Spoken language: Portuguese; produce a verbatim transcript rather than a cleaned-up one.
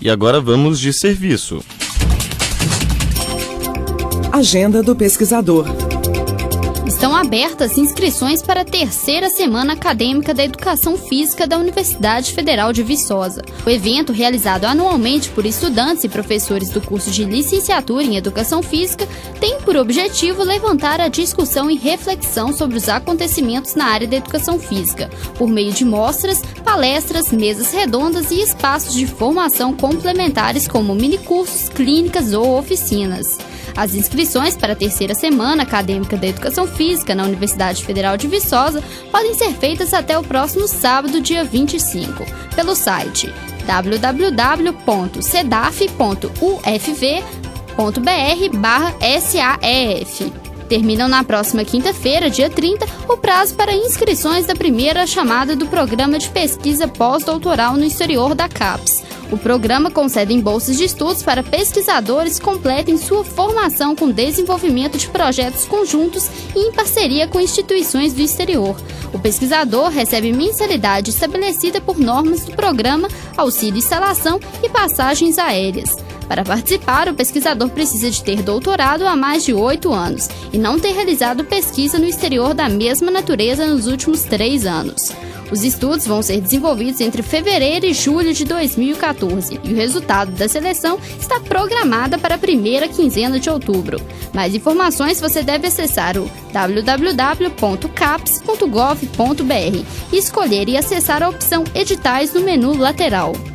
E agora vamos de serviço. Agenda do pesquisador. Estão abertas inscrições para a terceira Semana Acadêmica da Educação Física da Universidade Federal de Viçosa. O evento, realizado anualmente por estudantes e professores do curso de Licenciatura em Educação Física, tem por objetivo levantar a discussão e reflexão sobre os acontecimentos na área da educação física, por meio de mostras, palestras, mesas redondas e espaços de formação complementares como minicursos, clínicas ou oficinas. As inscrições para a terceira Semana Acadêmica da Educação Física na Universidade Federal de Viçosa podem ser feitas até o próximo sábado, dia vinte e cinco, pelo site w w w ponto cedaf ponto u f v ponto b r barra S A E F. Terminam na próxima quinta-feira, dia trinta, o prazo para inscrições da primeira chamada do Programa de Pesquisa Pós-Doutoral no Exterior da CAPES. O programa concede bolsas de estudos para pesquisadores que completem sua formação com desenvolvimento de projetos conjuntos e em parceria com instituições do exterior. O pesquisador recebe mensalidade estabelecida por normas do programa, auxílio instalação e passagens aéreas. Para participar, o pesquisador precisa de ter doutorado há mais de oito anos e não ter realizado pesquisa no exterior da mesma natureza nos últimos três anos. Os estudos vão ser desenvolvidos entre fevereiro e julho de dois mil e quatorze e o resultado da seleção está programada para a primeira quinzena de outubro. Mais informações você deve acessar o w w w ponto capes ponto gov ponto b r e escolher e acessar a opção Editais no menu lateral.